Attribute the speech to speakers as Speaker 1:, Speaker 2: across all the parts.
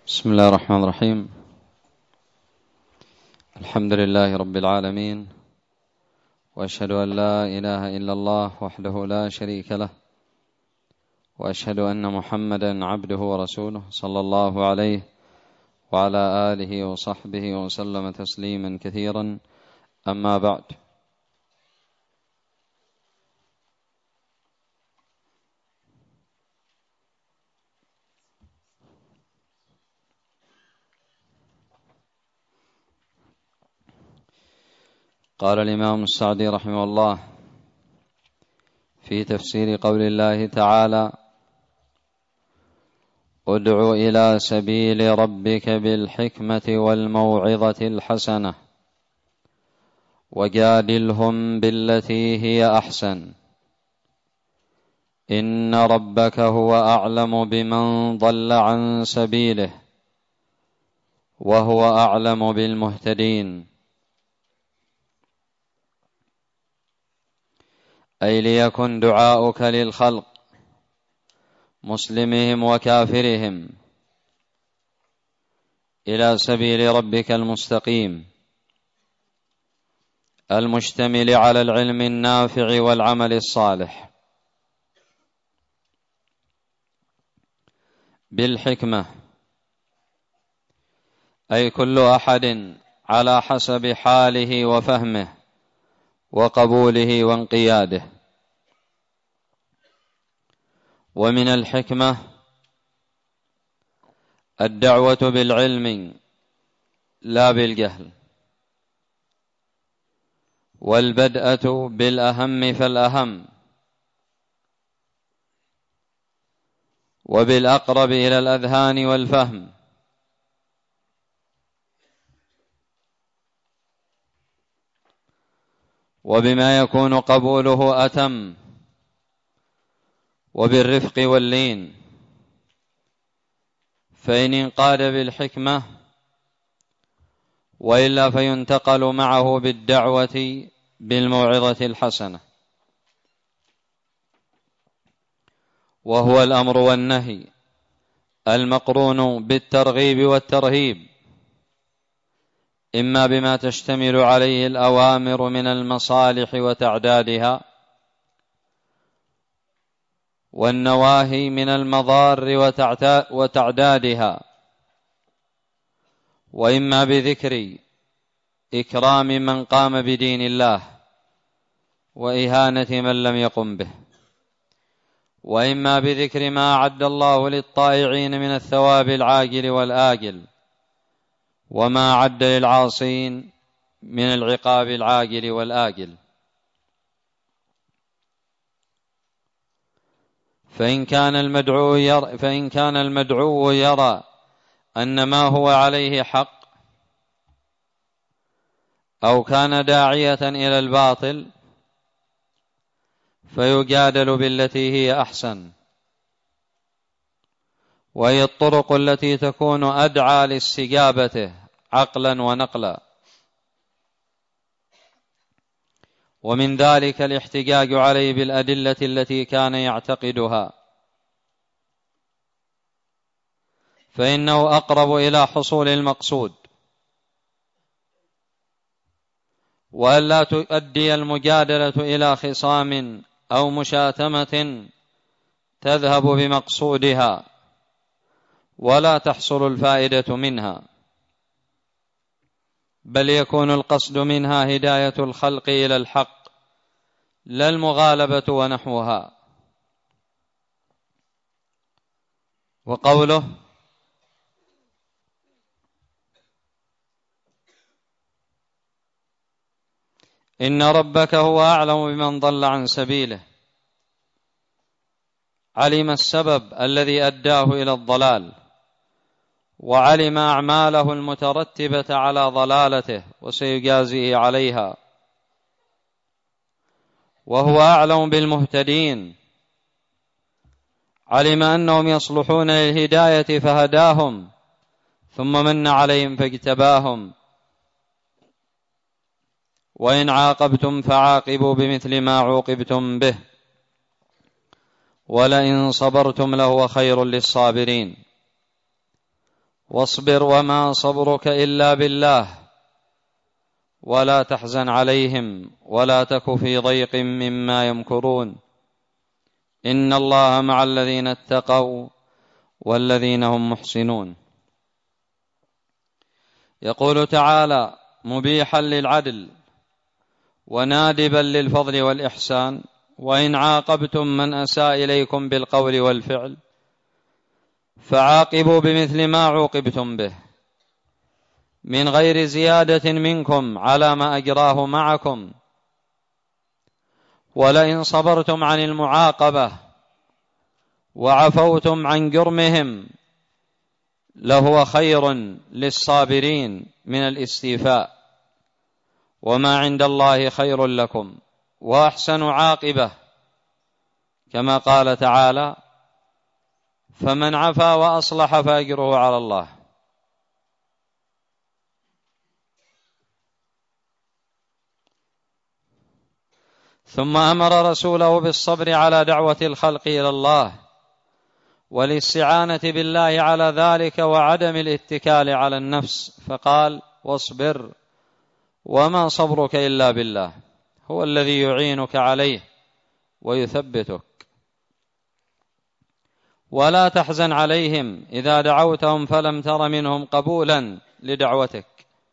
Speaker 1: بسم الله الرحمن الرحيم. الحمد لله رب العالمين، وأشهد أن لا إله إلا الله وحده لا شريك له، وأشهد أن محمدا عبده ورسوله صلى الله عليه وعلى آله وصحبه وسلم تسليما كثيرا. أما بعد، قال الإمام السعدي رحمه الله في تفسير قول الله تعالى: ادع إلى سبيل ربك بالحكمة والموعظة الحسنة وجادلهم بالتي هي أحسن، إن ربك هو أعلم بمن ضل عن سبيله وهو أعلم بالمهتدين. أي ليكن دعاؤك للخلق مسلمهم وكافرهم إلى سبيل ربك المستقيم المشتمل على العلم النافع والعمل الصالح بالحكمة، أي كل أحد على حسب حاله وفهمه وقبوله وانقياده. ومن الحكمة الدعوة بالعلم لا بالجهل، والبدءة بالأهم فالأهم، وبالأقرب إلى الأذهان والفهم، وبما يكون قبوله أتم، وبالرفق واللين. فإن انقاد بالحكمة وإلا فينتقل معه بالدعوة بالموعظة الحسنة، وهو الأمر والنهي المقرون بالترغيب والترهيب، إما بما تشتمل عليه الأوامر من المصالح وتعدادها، والنواهي من المضار وتعدادها، وإما بذكر إكرام من قام بدين الله وإهانة من لم يقم به، وإما بذكر ما أعد الله للطائعين من الثواب العاجل والآجل، وما أعد للعاصين من العقاب العاجل والآجل. فإن كان المدعو يرى أن ما هو عليه حق، أو كان داعية إلى الباطل، فيجادل بالتي هي أحسن، وهي الطرق التي تكون أدعى لاستجابته عقلا ونقلا. ومن ذلك الاحتجاج عليه بالأدلة التي كان يعتقدها، فإنه أقرب إلى حصول المقصود، وألا تؤدي المجادلة إلى خصام أو مشاتمة تذهب بمقصودها ولا تحصل الفائدة منها، بل يكون القصد منها هداية الخلق إلى الحق لا المغالبة ونحوها. وقوله: إن ربك هو أعلم بمن ضل عن سبيله، علم السبب الذي أداه إلى الضلال، وعلم أعماله المترتبة على ضلالته وسيجازيه عليها، وهو أعلم بالمهتدين، علم أنهم يصلحون للهداية فهداهم، ثم من عليهم فاجتباهم. وإن عاقبتم فعاقبوا بمثل ما عوقبتم به، ولئن صبرتم لهو خير للصابرين. واصبر وما صبرك إلا بالله ولا تحزن عليهم ولا تك في ضيق مما يمكرون إن الله مع الذين اتقوا والذين هم محسنون. يقول تعالى مبيحا للعدل ونادبا للفضل والإحسان: وإن عاقبتم من أساء إليكم بالقول والفعل فعاقبوا بمثل ما عوقبتم به من غير زيادة منكم على ما أجراه معكم، ولئن صبرتم عن المعاقبة وعفوتم عن جرمهم لهو خير للصابرين من الاستيفاء، وما عند الله خير لكم وأحسن عاقبة، كما قال تعالى: فمن عفا وأصلح فأجره على الله. ثم أمر رسوله بالصبر على دعوة الخلق إلى الله والاستعانة بالله على ذلك وعدم الاتكال على النفس، فقال: واصبر وما صبرك إلا بالله، هو الذي يعينك عليه ويثبتك. ولا تحزن عليهم إذا دعوتهم فلم تر منهم قبولا لدعوتك،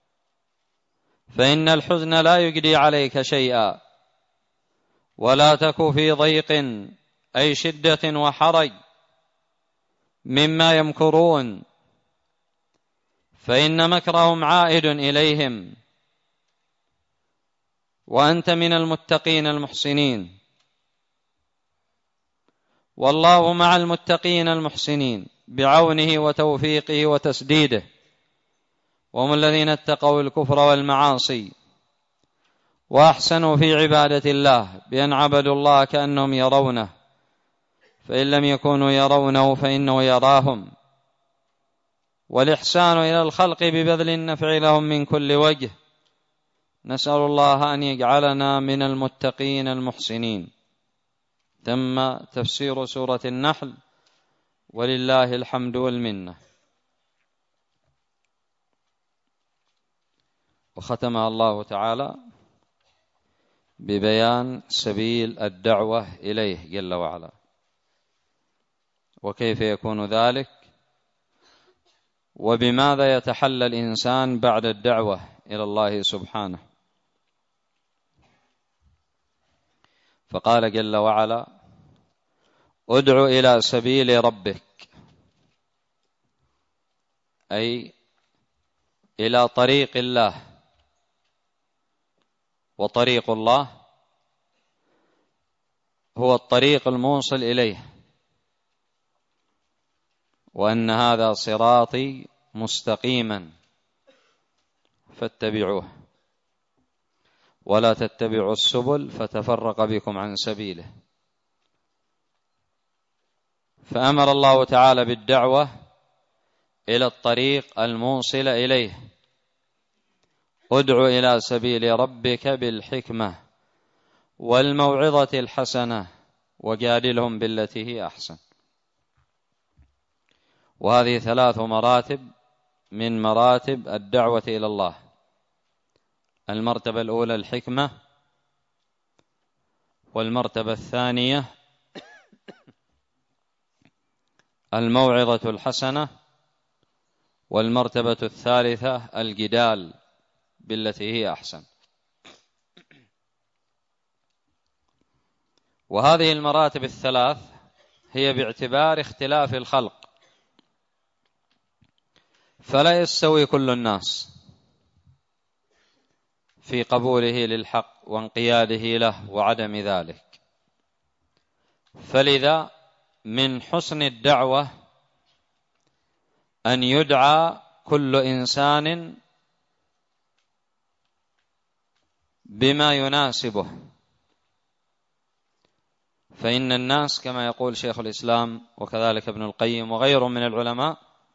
Speaker 1: فإن الحزن لا يجدي عليك شيئا. ولا تك في ضيق أي شدة وحرج مما يمكرون، فإن مكرهم عائد إليهم، وأنت من المتقين المحسنين، والله مع المتقين المحسنين بعونه وتوفيقه وتسديده، وهم الذين اتقوا الكفر والمعاصي وأحسنوا في عبادة الله بأن عبدوا الله كأنهم يرونه، فإن لم يكونوا يرونه فإنه يراهم. والإحسان إلى الخلق ببذل النفع لهم من كل وجه. نسأل الله أن يجعلنا من المتقين المحسنين. تم تفسير سورة النحل، ولله الحمد والمنة. وختمها الله تعالى ببيان سبيل الدعوة إليه جل وعلا، وكيف يكون ذلك، وبماذا يتحلى الإنسان بعد الدعوة إلى الله سبحانه. فقال جل وعلا: ادع إلى سبيل ربك، أي إلى طريق الله، وطريق الله هو الطريق الموصل إليه، وأن هذا صراطي مستقيما فاتبعوه ولا تتبعوا السبل فتفرق بكم عن سبيله. فأمر الله تعالى بالدعوة إلى الطريق الموصل إليه: ادع إلى سبيل ربك بالحكمة والموعظة الحسنة وجادلهم بالتي هي أحسن. وهذه 3 مراتب من مراتب الدعوة إلى الله. المرتبة الأولى الحكمة، والمرتبة الثانية الموعظة الحسنة، والمرتبة الثالثة الجدال بالتي هي أحسن. وهذه المراتب ال3 هي باعتبار اختلاف الخلق، فلا يستوي كل الناس في قبوله للحق وانقياده له وعدم ذلك. فلذا من حسن الدعوة أن يدعى كل إنسان بما يناسبه، فإن الناس كما يقول شيخ الإسلام وكذلك ابن القيم وغيرهم من العلماء،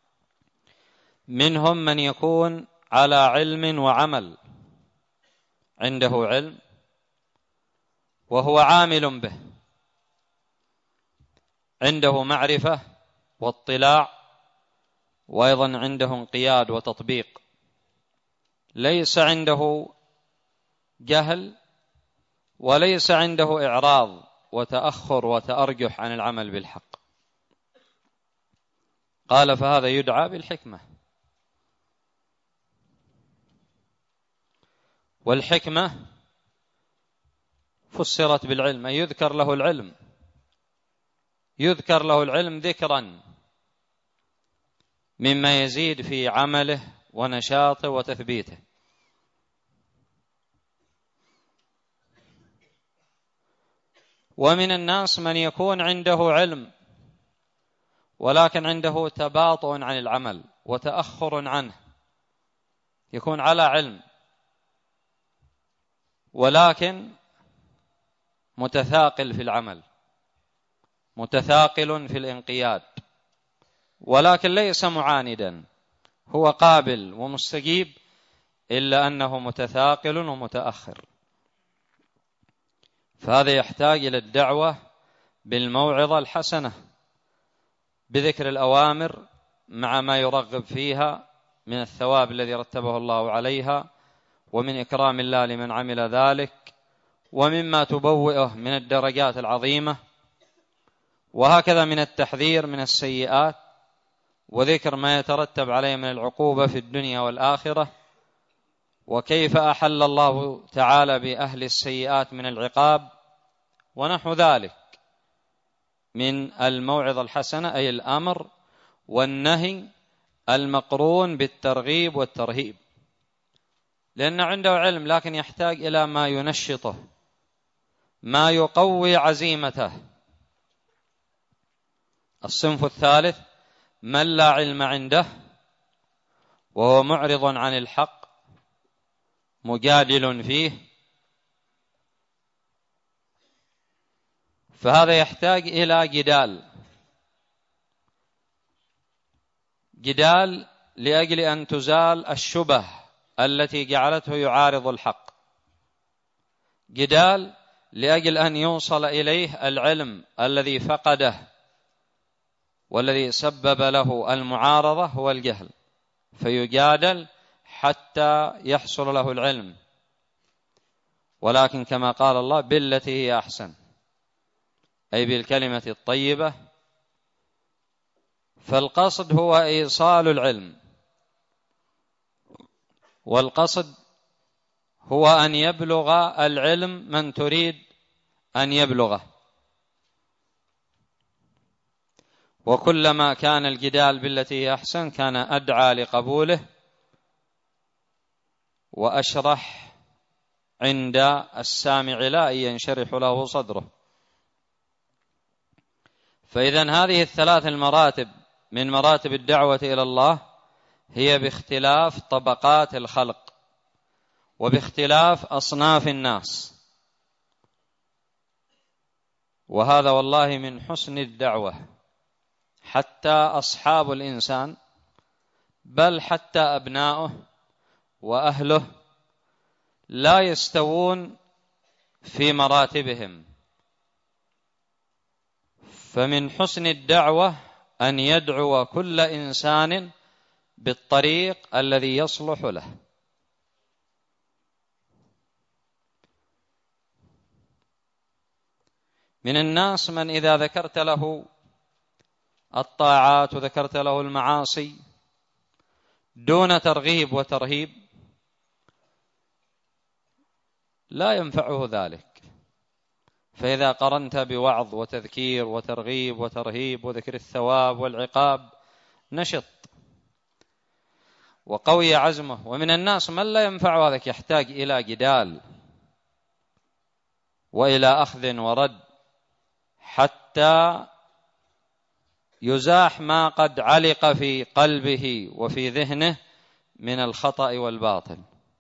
Speaker 1: منهم من يكون على علم وعمل، عنده علم وهو عامل به، عنده معرفة واطلاع وأيضا عنده انقياد وتطبيق، ليس عنده جهل وليس عنده إعراض وتأخر وتأرجح عن العمل بالحق. قال فهذا يدعى بالحكمة. والحكمة فسرت بالعلم، أي يذكر له العلم، يذكر له العلم ذكرا مما يزيد في عمله ونشاطه وتثبيته. ومن الناس من يكون عنده علم ولكن عنده تباطؤ عن العمل وتأخر عنه، يكون على علم ولكن متثاقل في العمل، متثاقل في الانقياد، ولكن ليس معاندا، هو قابل ومستجيب، إلا أنه متثاقل ومتأخر. فهذا يحتاج إلى الدعوة بالموعظة الحسنة، بذكر الأوامر مع ما يرغب فيها من الثواب الذي رتبه الله عليها، ومن إكرام الله لمن عمل ذلك، ومما تبوئه من الدرجات العظيمة، وهكذا من التحذير من السيئات، وذكر ما يترتب عليه من العقوبة في الدنيا والآخرة، وكيف أحل الله تعالى بأهل السيئات من العقاب، ونحو ذلك من الموعظة الحسنة، أي الأمر والنهي المقرون بالترغيب والترهيب، لأنه عنده علم لكن يحتاج إلى ما ينشطه، ما يقوي عزيمته. الصنف الثالث من لا علم عنده وهو معرض عن الحق مجادل فيه، فهذا يحتاج إلى جدال لأجل أن تزال الشبه التي جعلته يعارض الحق، جدال لأجل أن يوصل إليه العلم الذي فقده والذي سبب له المعارضة هو الجهل، فيجادل حتى يحصل له العلم، ولكن كما قال الله بالتي هي أحسن، أي بالكلمة الطيبة. فالقصد هو إيصال العلم، والقصد هو أن يبلغ العلم من تريد أن يبلغه، وكلما كان الجدال بالتي هي أحسن كان أدعى لقبوله وأشرح عند السامع لا ينشرح له صدره. فإذن هذه الثلاث المراتب من مراتب الدعوة إلى الله هي باختلاف طبقات الخلق وباختلاف أصناف الناس، وهذا والله من حسن الدعوة. حتى أصحاب الإنسان بل حتى أبناؤه وأهله لا يستوون في مراتبهم، فمن حسن الدعوة أن يدعو كل إنسان بالطريق الذي يصلح له. من الناس من إذا ذكرت له الطاعات وذكرت له المعاصي دون ترغيب وترهيب لا ينفعه ذلك، فإذا قرنت بوعظ وتذكير وترغيب وترهيب وذكر الثواب والعقاب نشط وقوي عزمه. ومن الناس من لا ينفع ذلك، يحتاج إلى جدال وإلى أخذ ورد حتى يزاح ما قد علق في قلبه وفي ذهنه من الخطأ والباطل.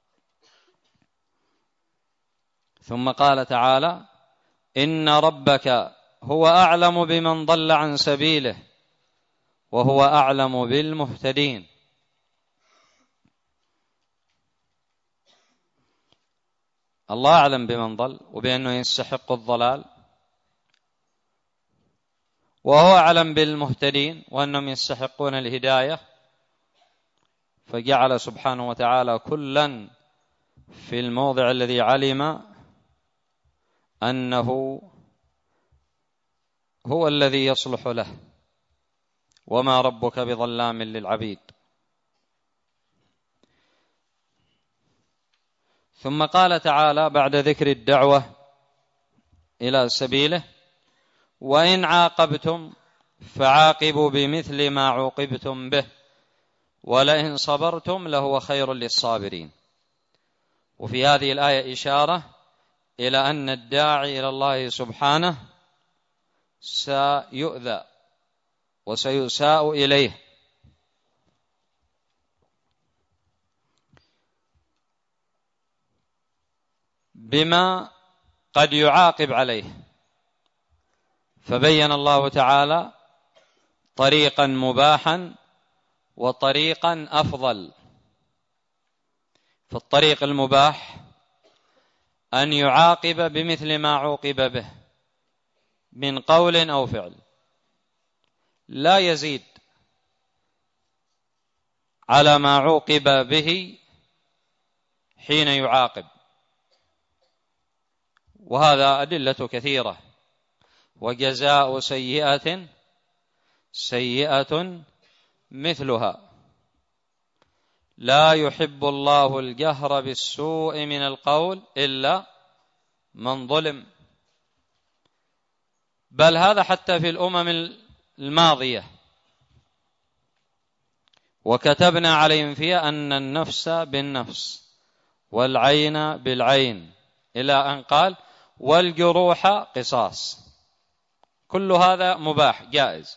Speaker 1: ثم قال تعالى إن ربك هو أعلم بمن ضل عن سبيله وهو أعلم بالمهتدين. الله أعلم بمن ضل وبأنه يستحق الضلال، وهو أعلم بالمهتدين وأنهم يستحقون الهداية، فجعل سبحانه وتعالى كلا في الموضع الذي علم أنه هو الذي يصلح له، وما ربك بظلام للعبيد. ثم قال تعالى بعد ذكر الدعوة إلى سبيله: وإن عاقبتم فعاقبوا بمثل ما عوقبتم به ولئن صبرتم لهو خير للصابرين. وفي هذه الآية إشارة إلى أن الداعي إلى الله سبحانه سيؤذى وسيساء إليه، بما قد يعاقب عليه. فبين الله تعالى طريقا مباحا وطريقا أفضل. فالطريق المباح أن يعاقب بمثل ما عوقب به من قول أو فعل، لا يزيد على ما عوقب به حين يعاقب. وهذا أدلة كثيرة. وجزاء سيئة سيئة مثلها، لا يحب الله الجهر بالسوء من القول إلا من ظلم. بل هذا حتى في الأمم الماضية. وكتبنا عليهم فيها أن النفس بالنفس والعين بالعين، إلى أن قال: والجروح قصاص. كل هذا مباح جائز.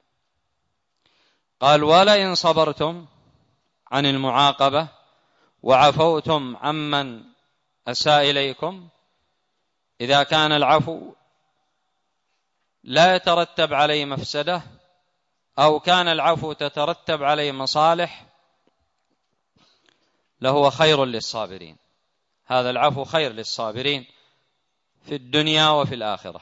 Speaker 1: قال: ولئن صبرتم عن المعاقبة وعفوتم عمن أساء إليكم، إذا كان العفو لا يترتب عليه مفسدة أو كان العفو تترتب عليه مصالح، لهو خير للصابرين. هذا العفو خير للصابرين في الدنيا وفي الآخرة.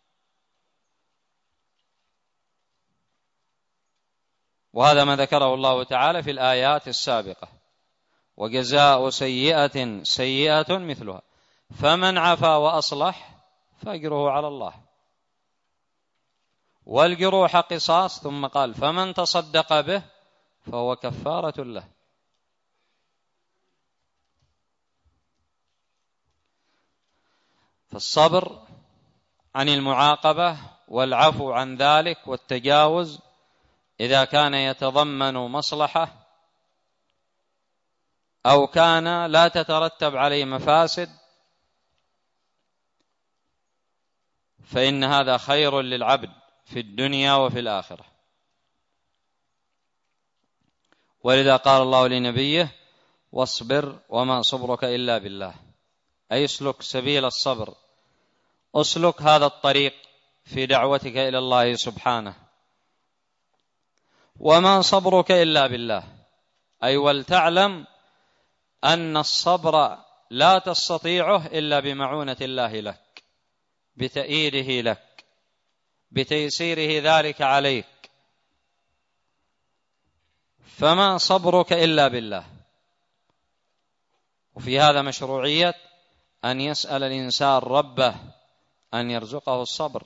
Speaker 1: وهذا ما ذكره الله تعالى في الآيات السابقة: وجزاء سيئة سيئة مثلها فمن عفا وأصلح فأجره على الله، والجروح قصاص. ثم قال: فمن تصدق به فهو كفارة له. فالصبر عن المعاقبة والعفو عن ذلك والتجاوز إذا كان يتضمن مصلحة أو كان لا تترتب عليه مفاسد، فإن هذا خير للعبد في الدنيا وفي الآخرة. ولذا قال الله لنبيه: واصبر وما صبرك إلا بالله، أي اسلك سبيل الصبر، اسلك هذا الطريق في دعوتك إلى الله سبحانه. وما صبرك إلا بالله، أي ولتعلم أن الصبر لا تستطيعه إلا بمعونة الله لك، بتأييده لك، بتيسيره ذلك عليك. فما صبرك إلا بالله. وفي هذا مشروعية أن يسأل الإنسان ربه أن يرزقه الصبر،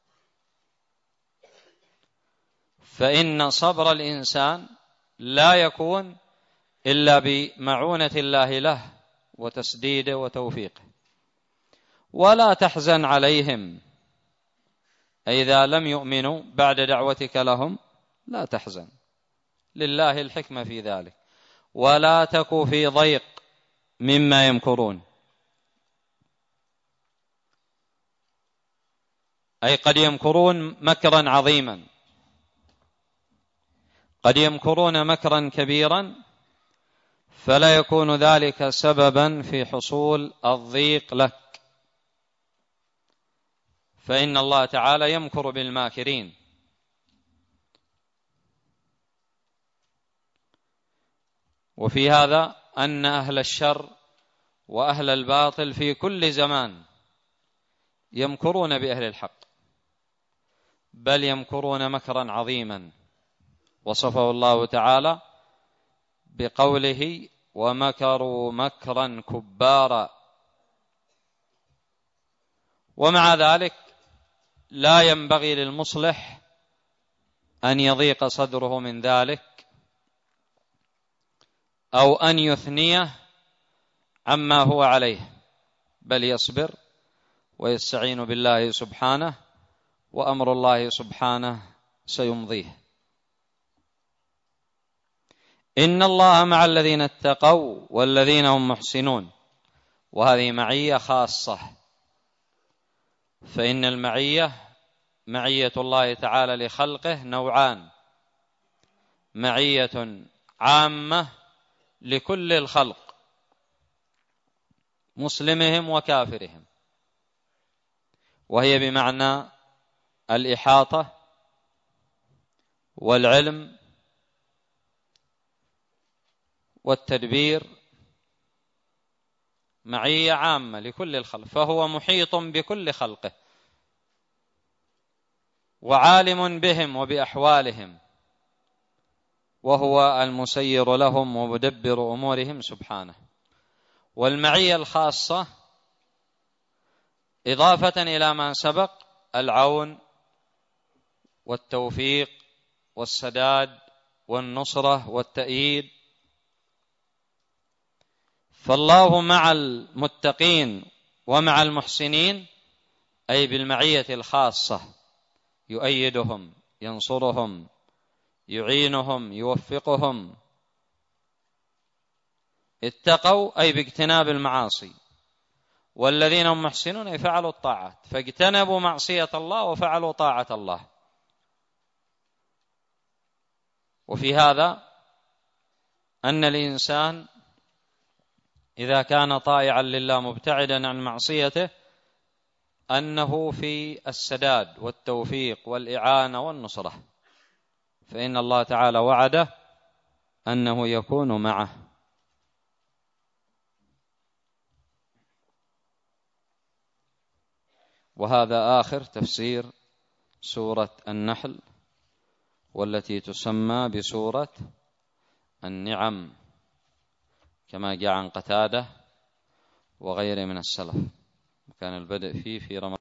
Speaker 1: فإن صبر الإنسان لا يكون إلا بمعونة الله له وتسديده وتوفيقه. ولا تحزن عليهم، أي إذا لم يؤمنوا بعد دعوتك لهم لا تحزن، لله الحكمة في ذلك. ولا تك في ضيق مما يمكرون، أي قد يمكرون مكرا عظيما، قد يمكرون مكرا كبيرا، فلا يكون ذلك سببا في حصول الضيق لك، فإن الله تعالى يمكر بالماكرين. وفي هذا أن أهل الشر وأهل الباطل في كل زمان يمكرون بأهل الحق، بل يمكرون مكرا عظيما وصفه الله تعالى بقوله ومكروا مكرا كبارا. ومع ذلك لا ينبغي للمصلح أن يضيق صدره من ذلك أو أن يثنيه عما هو عليه، بل يصبر ويستعين بالله سبحانه، وأمر الله سبحانه سيمضيه. إن الله مع الذين اتقوا والذين هم محسنون، وهذه معية خاصة، فإن المعية معية الله تعالى لخلقه نوعان: معية عامة لكل الخلق مسلمهم وكافرهم، وهي بمعنى الإحاطة والعلم والتدبير، معية عامة لكل الخلق، فهو محيط بكل خلقه وعالم بهم وبأحوالهم، وهو المسير لهم ومدبر أمورهم سبحانه. والمعية الخاصة إضافة إلى ما سبق العون والتوفيق والسداد والنصرة والتأييد. فالله مع المتقين ومع المحسنين، أي بالمعية الخاصة، يؤيدهم، ينصرهم، يعينهم، يوفقهم. اتقوا أي باجتناب المعاصي، والذين هم محسنون أي فعلوا الطاعات، فاجتنبوا معصية الله وفعلوا طاعة الله. وفي هذا أن الإنسان إذا كان طائعا لله مبتعدا عن معصيته أنه في السداد والتوفيق والإعانة والنصرة، فإن الله تعالى وعده أنه يكون معه. وهذا آخر تفسير سورة النحل، والتي تسمى بسورة النعم، كما جاء عن قتادة وغيره من السلف، كان البدء فيه في رمضان.